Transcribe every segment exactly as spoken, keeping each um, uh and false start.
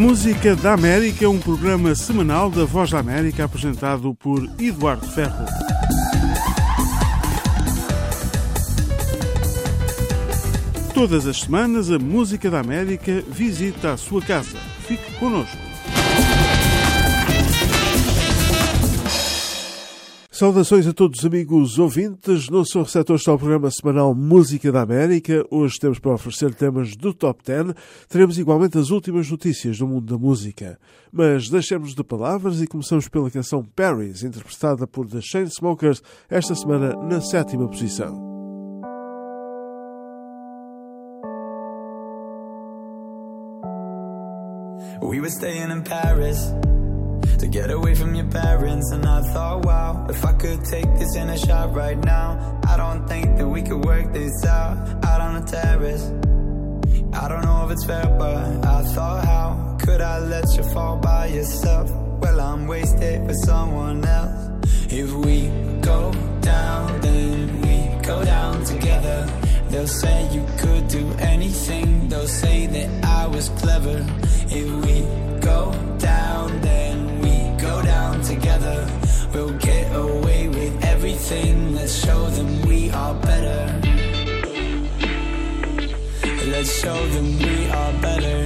Música da América, um programa semanal da Voz da América apresentado por Eduardo Ferro. Todas as semanas a Música da América visita a sua casa. Fique connosco. Saudações a todos os amigos ouvintes. No seu receptor está o programa semanal Música da América. Hoje temos para oferecer temas do Top dez. Teremos igualmente as últimas notícias do mundo da música. Mas deixemos de palavras e começamos pela canção Paris, interpretada por The Chainsmokers, esta semana na sétima posição. We were staying in Paris to get away from your parents, and I thought, wow, if I could take this in a shot right now, I don't think that we could work this out, out on the terrace. I don't know if it's fair, but I thought, how could I let you fall by yourself? Well, I'm wasted for someone else. If we go down, then we go down together. They'll say you could do anything, they'll say that I was clever. If we go down, then we go down together. We'll get away with everything. Let's show them we are better. Let's show them we are better.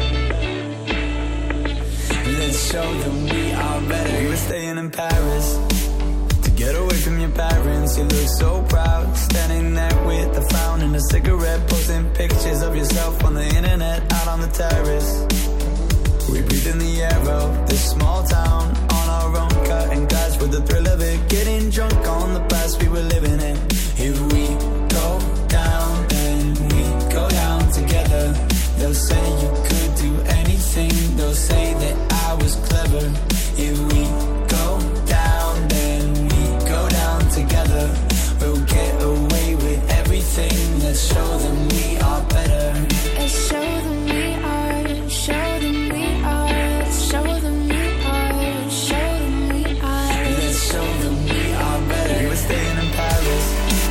Let's show them we are better. We were staying in Paris to get away from your parents. You look so proud, standing there with a frown and a cigarette, posting pictures of yourself on the internet, out on the terrace. We breathe in the air of this small town, on our own, cutting glass with the thrill of it, getting drunk on the past we were living in. If we go down, then we go down together. They'll say you could do anything, they'll say that I was clever. If we go down, then we go down together. We'll get away with everything. Let's show them we are better. Let's show them we are, show them we are, show them we are, show them we are. Let's show them we are better. We were staying in Paris.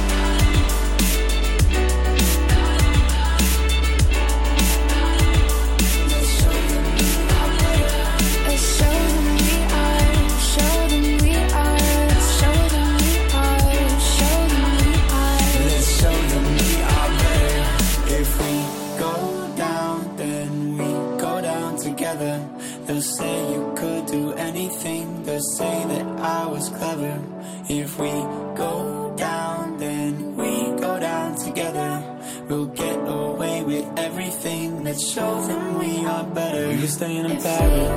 Let's show them we are better. Let's show them we are, show them we are, show them we are, show them we are. Let's show them we are better. If we go down, then we go down together. They'll say you could do anything, they'll say that I was clever. If we go down, then we go down together. We'll get away with everything. Let's show them we are better. We were staying in Paris.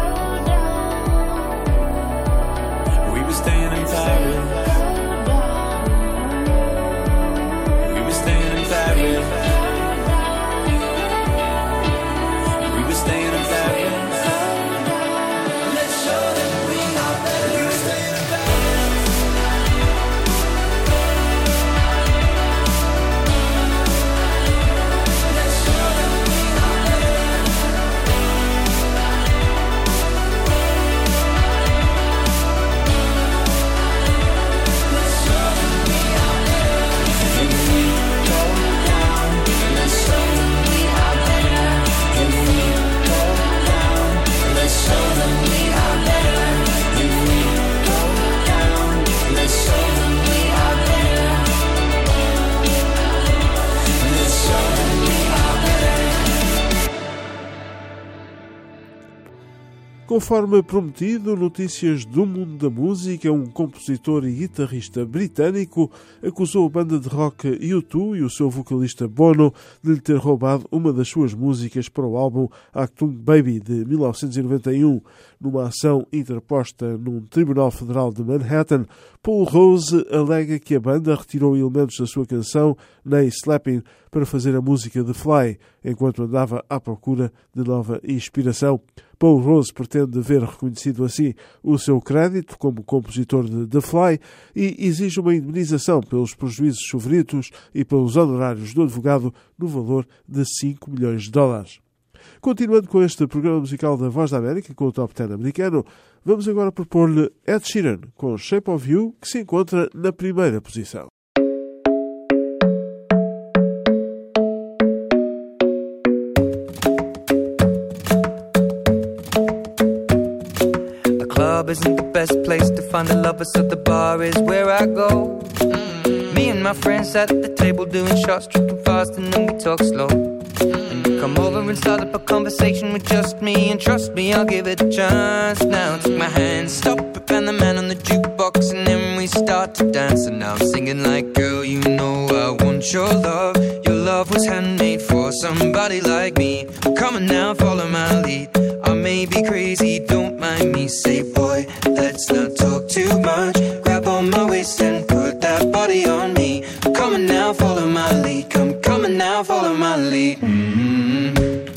We were staying in Paris. We were staying in Paris. We were staying in Paris. Let's show them we are better. We were staying in Paris. Let's show them we are better. Let's show them we are better. If we go down, let's show them we are better. If we go down, let's show them we are better. If we go down, let's show them we are better. Let's show them we are better. Conforme prometido, notícias do mundo da música, um compositor e guitarrista britânico acusou a banda de rock U dois e o seu vocalista Bono de lhe ter roubado uma das suas músicas para o álbum Achtung Baby de mil novecentos e noventa e um. Numa ação interposta num tribunal federal de Manhattan, Paul Rose alega que a banda retirou elementos da sua canção Nay Slapping para fazer a música de Fly, enquanto andava à procura de nova inspiração. Paul Rose pretende ver reconhecido assim o seu crédito como compositor de The Fly e exige uma indemnização pelos prejuízos sofridos e pelos honorários do advogado no valor de cinco milhões de dólares. Continuando com este programa musical da Voz da América, com o Top dez americano, vamos agora propor-lhe Ed Sheeran com Shape of You, que se encontra na primeira posição. find the lovers, so the bar is where I go. Mm. Me and my friends at the table doing shots, tripping fast, and then we talk slow. And you come over and start up a conversation with just me, and trust me, I'll give it a chance. Now take my hand, stop it, and the man on the jukebox, and then we start to dance. And now I'm singing like, girl, you know I want your love. Your love was handmade for somebody like me. Come on now, follow my lead. I may be crazy, don't mind me. Say, boy, let's not talk too much. Grab on my waist and put that body on me. Come on now, follow my lead. Come, come on now, follow my lead. Mm-hmm.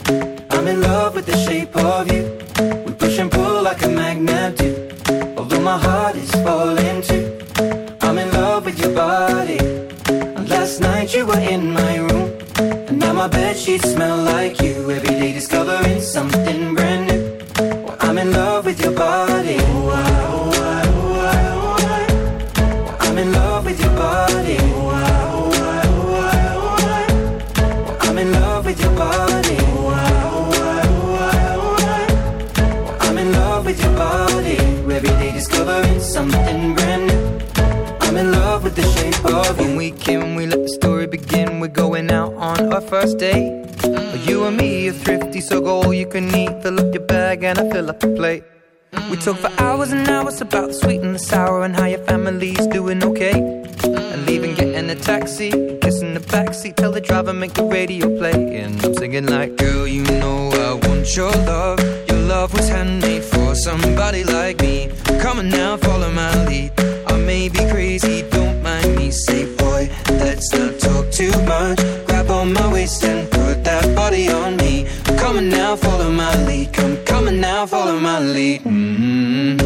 I'm in love with the shape of you. We push and pull like a magnet do. Although my heart is falling too. I'm in love with your body. And last night you were in my room, and now my bedsheets smell like you. Every day discovering something brand new. Well, I'm in love with your body. Oh, I, oh, I, oh, I, oh, I. Well, I'm in love with your body. Oh, I, oh, I, oh, I, oh, I. Well, I'm in love with your body. Oh, I, oh, I, oh, I, oh, I. Well, I'm in love with your body. Every day discovering something brand new. I'm in love with the shape of you. When we came, we let the story begin. We're going out on our first date. Mm. You and me are thrifty, so go all you can eat. Fill up your bag and I fill up the plate. Mm. We talk for hours and hours about the sweet and the sour, and how your family's doing okay. Mm. And leaving, getting a taxi, kissing the backseat, tell the driver make the radio play. And I'm singing like, girl, you know I want your love. Your love was handmade for somebody like me. Come on now, follow my lead. I may be crazy, don't mind me. Say, boy, let's not talk too much. Grab on my waist and put that body on me. Come on now, follow my lead. Come, come on now, follow my lead. Mm-hmm.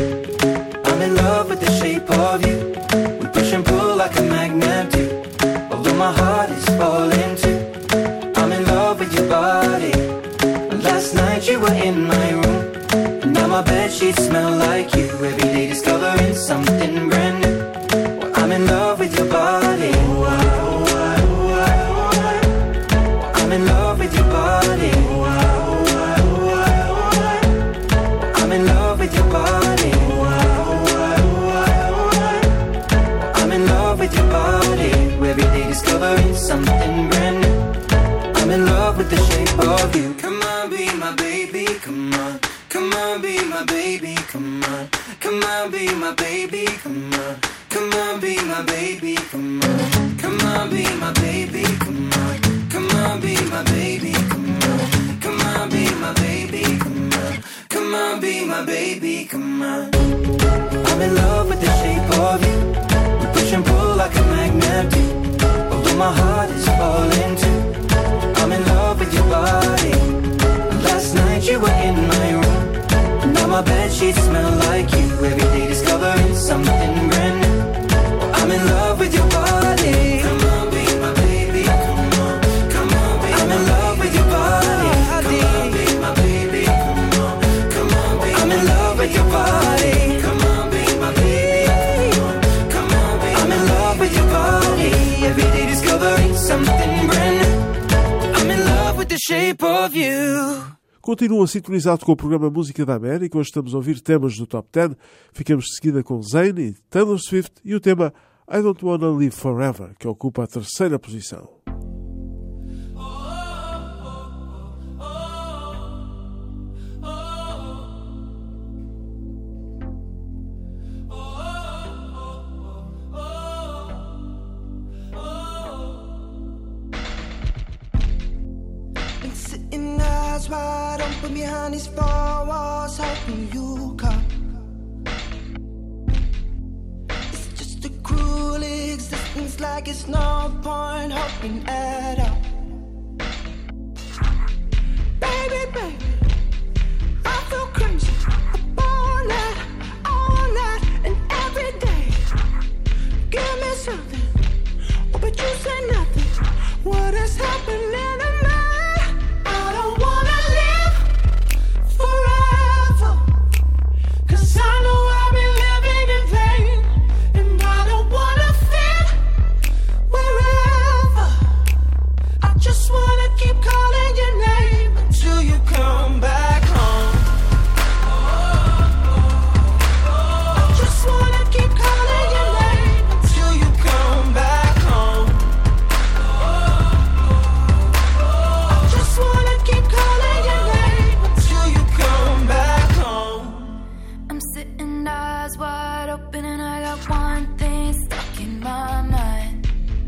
I'm in love with the shape of you. We push and pull like a magnet do. Although my heart is falling too. I'm in love with your body. Last night you were in my room, and now my bedsheets smell like you. Every day discovering something brand new. Well, I'm in love with your body. Oh, I, oh, I, oh, I, oh, I. Well, I'm in love with your body. Oh, I, oh, I, oh, I, oh, I. Well, I'm in love with your body. Oh, I, oh, I, oh, I, oh, I. Well, I'm in love with your body. Every day discovering something brand new. I'm in love with the shape of you. Come on, be my baby, come on. Come on, be my baby, come on. Come on, be my baby, come on. Come on, be my baby, come on. Come on, be my baby, come on. Come on, be my baby, come on. Come on, be my baby, come on. Come on, be my baby, come on. I'm in love with the shape of you. We push and pull like a magnet do. Although my heart is falling too. I'm in love with your body. Last night you were in my room, now my bedsheets smell like you. Every day discovering something brand new. Well, I'm in love with your body. Come on, be my baby, come on. Come on, be I'm in love with your body. Come on, be my baby, come on. Come on, be I'm in love with your body. Come on, be my baby, come on. Come on, be I'm in love with your body. Every day discovering something brand new. I'm in love with the shape of you. Continua sintonizado com o programa Música da América. Hoje estamos a ouvir temas do Top dez. Ficamos de seguida com Zayn e Taylor Swift e o tema I Don't Wanna Live Forever, que ocupa a terceira posição. Wide open behind these four walls, hoping you come. It's just a cruel existence, like it's no point hoping at all. Baby, baby, I feel crazy all night, all night, and every day. Give me something, oh, but you say nothing. What is happening to me? I know I've been living in vain, and I don't wanna fit wherever. I just wanna keep calling your name until you come back home. I just wanna got one thing stuck in my mind.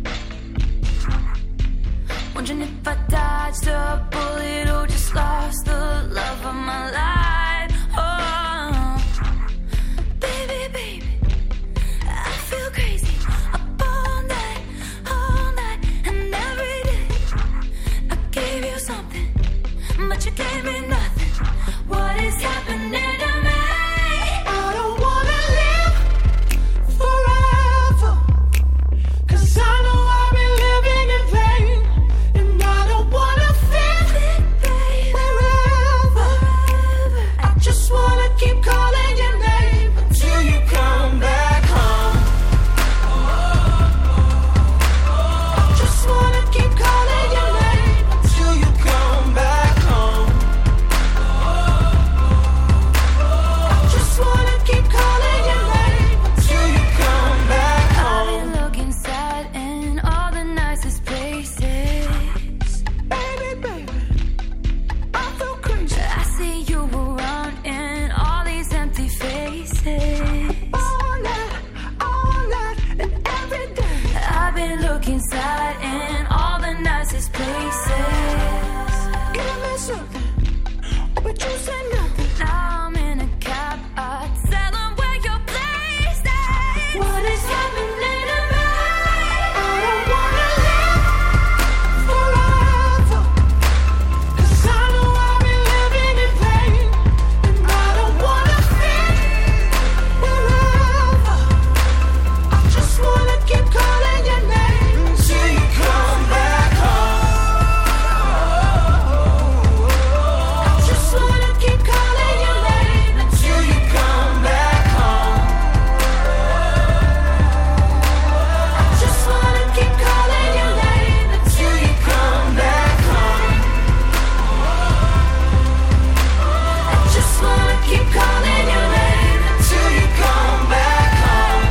Wondering if I dodged a bullet or just lost the love of my life. Oh, baby, baby, I feel crazy up all night, all night, and every day. I gave you something, but you gave me nothing. What is happening to me? I don't wanna live forever, 'cause I know I've been living in vain. And I don't wanna feel wherever. I just wanna keep calling your name until you come back home. I just wanna keep calling your name until you come back home. I just wanna keep calling your name until you come back I've home. been looking sad in all the nicest places. Baby, baby, I feel crazy. I see you around in all these empty faces. All night, all night, and every day. I've been looking sad in all the nicest places. Give me something, but you say nothing. Now I'm in a cab, I tell them where your place is. What is happening to me? I don't wanna live forever, 'cause I know I've been living in vain. And I don't wanna fit wherever. I just wanna keep calling your name until you come back home. I just wanna keep calling your name until you come back home. I just wanna keep calling your name until you come back home. I just wanna keep calling your name until you come back home.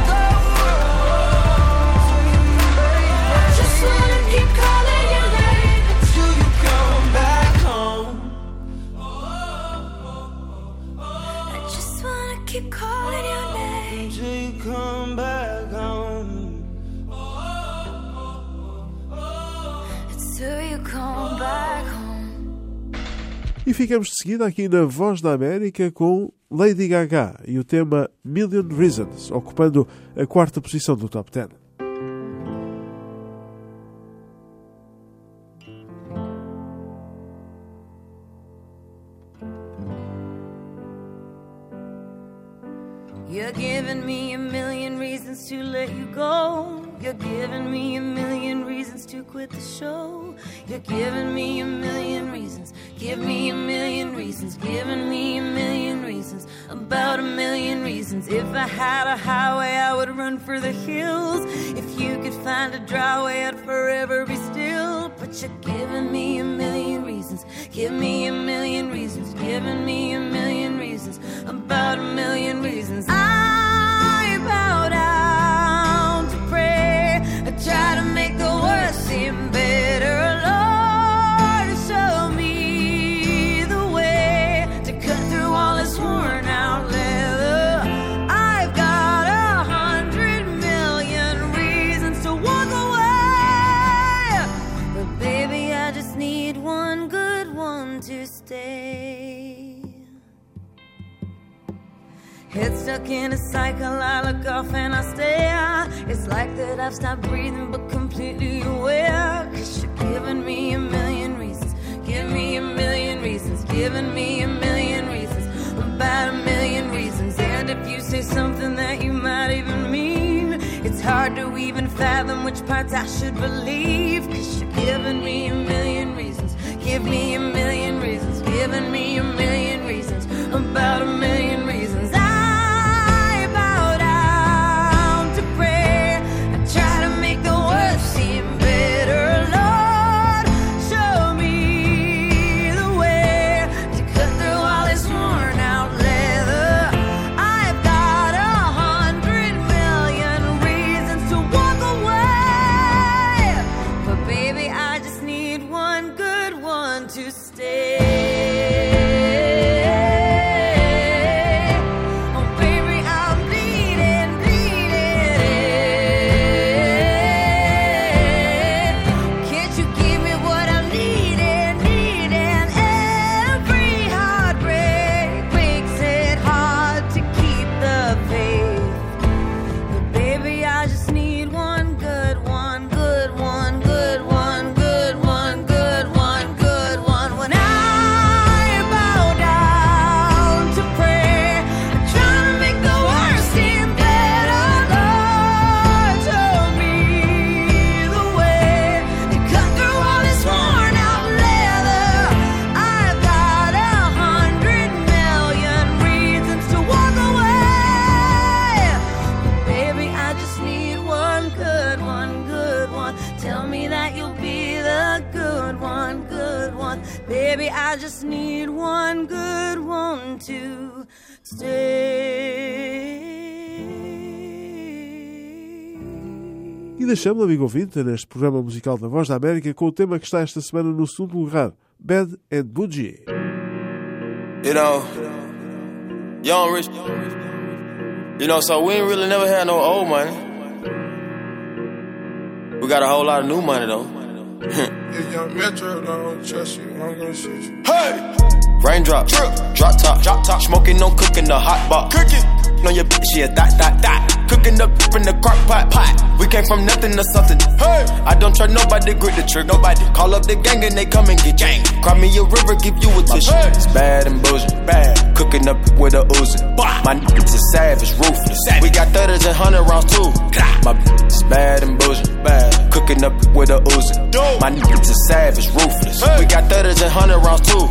I just wanna keep calling your name until you come back home. I just wanna keep calling your name. Until you come back home. Till you come back home. E ficamos de seguida aqui na Voz da América com Lady Gaga e o tema Million Reasons, ocupando a quarta posição do Top dez. You're giving me a million reasons to let you go. You're giving me a million reasons to quit the show. You're giving me a million reasons. Give me a million reasons. Giving me a million reasons. About a million reasons. If I had a highway, I would run for the hills. If you could find a dry way, I'd forever be still. But you're giving me a million reasons. Give me a million reasons. Giving me a million reasons. About a million reasons. I bow down to pray. I try to make the worst seem better. Lord, show me the way to cut through all this worn out leather. I've got a hundred million reasons to walk away, but baby, I just need one good one to stay. Head stuck in a cycle, I look off and I stare. It's like that I've stopped breathing but completely aware. 'Cause you're giving me a million reasons. Give me a million reasons. Giving me a million reasons. About a million reasons. And if you say something that you might even mean, it's hard to even fathom which parts I should believe. 'Cause you're giving me a million reasons. Give me a million reasons. Giving me a million reasons. About a million reasons. I bow down to pray. I try to make the worst seem better. Lord, show me the way to cut through all this worn out leather. I've got a hundred million reasons to walk away, but baby, I just need one good one to stay. Baby, I just need one good one to stay. E deixamos, amigo ouvinte, neste programa musical da Voz da América com o tema que está esta semana no segundo lugar, Bad and Bougie. You know, young rich, you know, so we ain't really never had no old money. We got a whole lot of new money though. If young Metro don't trust you, I'm gonna shoot you. Hey! Raindrop, drip, drop top, drop top, smoking, no cooking, the hot pot. Cooking, on your bitch, yeah, that, that, that. Cooking up in the crock pot, pot. We came from nothing to something. Hey! I don't trust nobody, grip the trick, nobody. Call up the gang and they come and get gang. Cry me a river, give you a tissue. Hey. It's bad and bullshit, bad. Cooking up with a Uzi. My niggas is savage, ruthless. We got thudders and hundred rounds too. My bitch is bad and bullshit, bad. Cooking up with a Uzi. My niggas is savage, ruthless. We got thudders and hundred rounds too.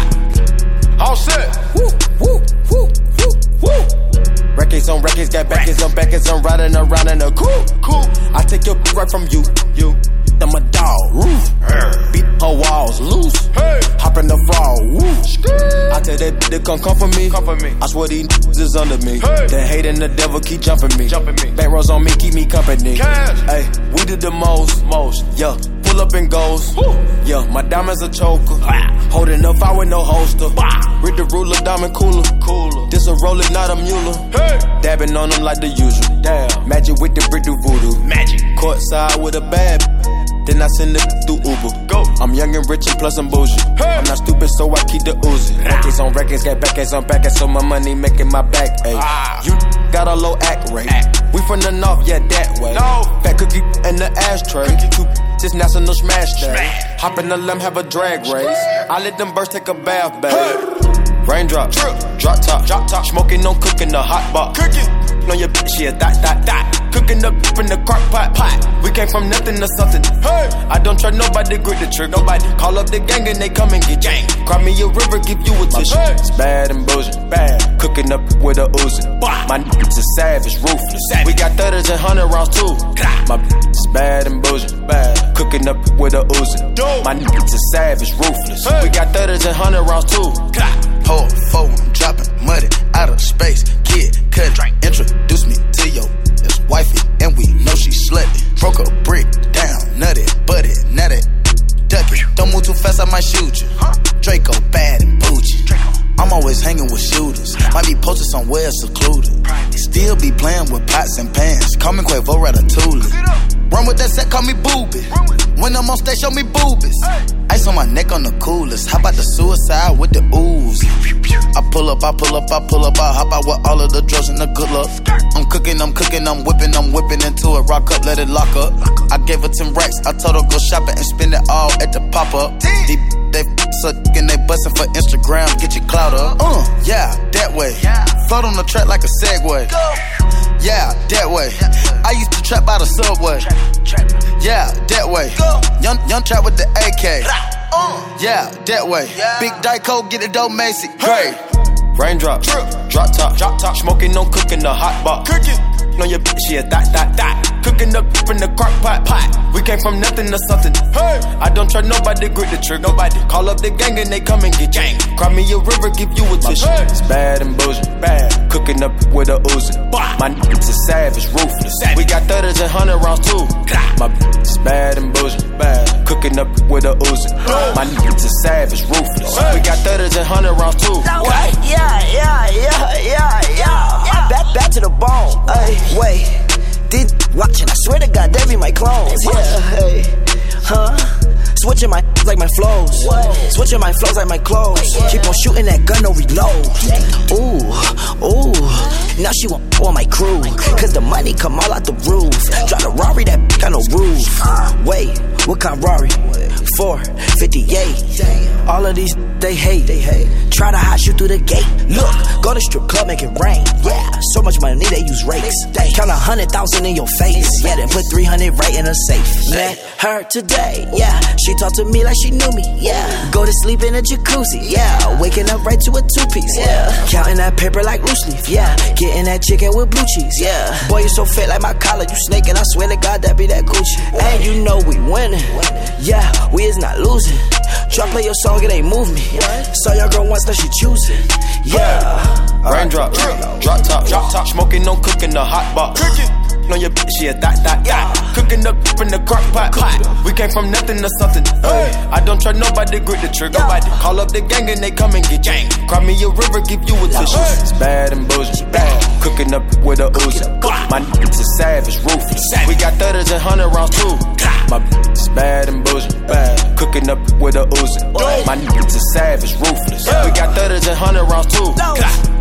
All set. Woo, woo, woo, woo, woo. Records on records, got backers on backers. I'm riding around in a coupe. Cool. I take your right from you. You. I'm a dog. Roof. Beat her walls loose. Hey. Hop in the fall. Woo. I tell that bitch to come come for me. Come for me. I swear these niggas is under me. Hey. The hate and the devil keep jumping me. Jumping me. Back rows on me, keep me company. Hey, we did the most, most. Yeah. Pull up and goes. Woo. Yeah, my diamonds a choker. Ah. Holding up, I with no holster. Bah. Read the ruler, diamond cooler. Cooler. This a roller, not a mule. Hey. Dabbing on them like the usual. Damn. Magic with the brick do voodoo. Magic. Courtside with a bad. Then I send it through Uber. Go. I'm young and rich and plus I'm bougie. Hey. I'm not stupid, so I keep the Uzi. Nah. Records on records, got backers on backers, so my money making my back ache. Ah. You got a low act rate. Act. We from the north, yeah, that way. No. Fat cookie in the ashtray. Cookie. Just national smash day. Hop in the limb, have a drag race. I let them birds take a bath, babe. Hey. Raindrop, drip, drop top, drop top. Smoking, no cooking, the hot pot. Cooking. On your bitch, yeah, that, that, that. Cooking up in the crock pot, pot. We came from nothing to something. Hey. I don't trust nobody, grip the trick, nobody. Call up the gang and they come and get gang. Cry me a river, give you a tissue. Hey. It's bad and bullshit, bad. Cooking up with a Uzi. My niggas is savage, ruthless. Savage. We got thudders and hundred rounds too. My bitch is bad and bullshit, bad. Cooking up with a Uzi. My niggas is savage, ruthless. Hey. We got thudders and hundred rounds too. Hold four, I'm dropping muddy out of space. Kid, cut it, introduce me to your ex-wifey, and we know she slutty. Broke a brick down, nutty, butty, nutty, ducky. Don't move too fast, I might shoot you. Draco, bad and bougie. I'm always hanging with shooters. Might be posted somewhere secluded. Still be playing with pots and pans. Call me Quavo Ratatouille. Run with that set, call me Booby. When I'm on stage, show me boobies. Ice on my neck on the coolest. How about the suicide with the ooze? I pull up, I pull up, I pull up, I hop out with all of the drugs and the good luck. I'm cooking, I'm cooking, I'm whipping, I'm whipping into it. Rock up, let it lock up. I gave her ten racks, I told her go shopping and spend it all at the pop-up. Deep, they suck and they bustin' for Instagram, get your clout up. Uh, yeah, that way. Float on the track like a Segway. Yeah, that way. I used to trap by the subway. Yeah, that way. Young, young trap with the A K. Yeah, that way. Big Dyco, get it dope, Macy. Great. Raindrop, drip, drop top, drop top. Smoking, no cooking, the hot pot. Cooking. On your bitch, yeah, that, that, that. Cooking up in the crock pot, pot. We came from nothing to something. Hey. I don't trust nobody, grip the trick, nobody. Call up the gang and they come and get gang. Cry me a river, give you a tissue. Hey. It's bad and bullshit, bad. Cooking up with a Uzi. My niggas is savage, ruthless. Savage. We got thudders and hundred rounds too. My bitch is bad and bullshit, bad. Cooking up with a Uzi. My niggas is savage, ruthless. Hey. We got thudders and hundred rounds too. What? Yeah, yeah, yeah, yeah, yeah. yeah. Back, back to the bone. Ay. Wait, did watching? I swear to God, they be my clones. Yeah, hey, huh? Switching my like my flows. Whoa. Switching my flows like my clothes. Yeah. Keep on shooting that gun, no reload. Ooh, ooh. Now she want on my crew. Cause the money come all out the roof. Drive a Rari, that got no roof. Wait, what kind of Rari? four fifty-eight. All of these, they hate. They hate. Try to hot shoot through the gate. Look, go to strip club, make it rain. Yeah, so much money, they use rakes. Count a hundred thousand in your face. Yeah, then put three hundred right in a safe. Met her today. Yeah, she talked to me like she knew me. Yeah, go to sleep in a jacuzzi. Yeah, waking up right to a two-piece. Yeah, counting that paper like loose leaf. Yeah, getting that chicken with blue cheese. Yeah, boy, you so fat like my collar. You snaking, I swear to God, that be that Gucci. And you know we winning. Yeah, we is not losing. Try play your song, it ain't move me. Saw your girl once, now she choosing. Yeah. Raindrop, drop top, drop top. Smoking, no cooking, the hot box. Cooking. On your bitch, she a that, that, yeah. Cooking up in the crock pot. We came from nothing to something. Hey. I don't try nobody, grip the trigger. Nobody call up the gang and they come and get gang. Cry me a river, give you a tissue. It's bad and bullshit. Bad. Cooking up with a Uzi. My niggas is savage, ruthless. We got thudders and hundred rounds too. My bitch is bad and bullshit. Bad. Cooking up with a Uzi. My niggas is savage, ruthless. We got thudders and hundred rounds too.